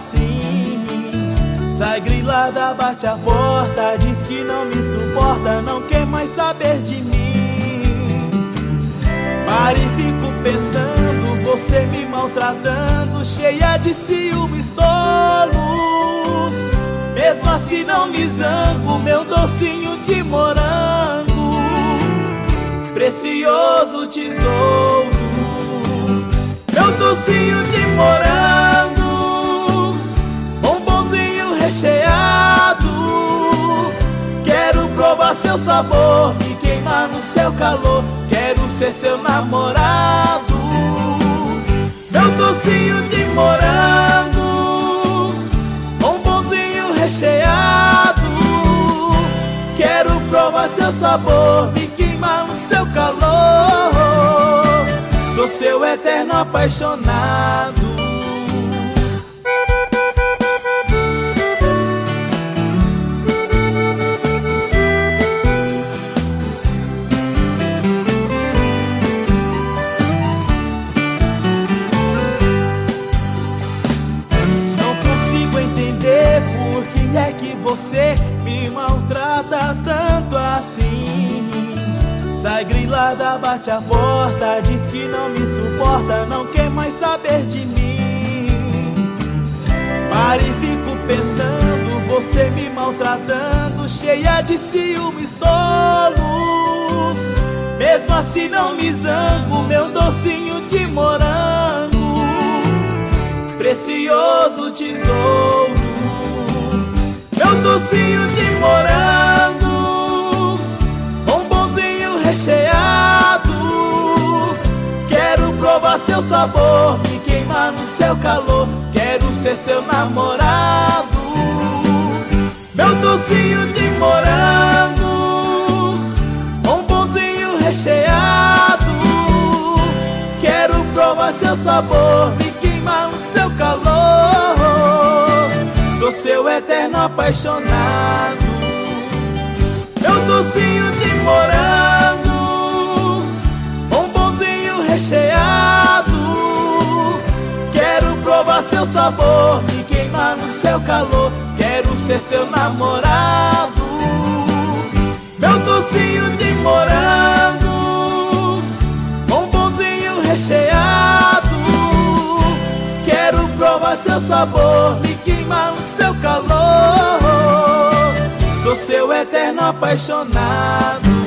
assim. Sai grilada, bate a porta, diz que não me suporta, não quer mais saber de mim. Paro e fico pensando, você me maltratando, cheia de ciúmes tolos. Mesmo assim não me zango, meu docinho de morango, precioso tesouro. Meu docinho de morango, bombonzinho recheado. Quero provar seu sabor, me queimar no seu calor. Quero ser seu namorado. Meu docinho de morango, bombonzinho recheado. Quero provar seu sabor, me queimar no seu calor. Sou seu eterno apaixonado. Não consigo entender por que é que você me maltrata tanto assim. Sai grilada, bate a porta, diz que não me suporta, não quer mais saber de mim. Paro e fico pensando, você me maltratando, cheia de ciúmes tolos. Mesmo assim não me zango, meu docinho de morango, precioso tesouro. Meu docinho de morango, recheado. Quero provar seu sabor, me queimar no seu calor. Quero ser seu namorado. Meu docinho de morango, bombonzinho recheado. Quero provar seu sabor, me queimar no seu calor. Sou seu eterno apaixonado. Meu docinho de morango, bombonzinho recheado. Quero provar seu sabor, me queimar no seu calor. Quero ser seu namorado. Meu docinho de morango, bombonzinho recheado. Quero provar seu sabor, me queimar no seu calor. Sou seu eterno apaixonado.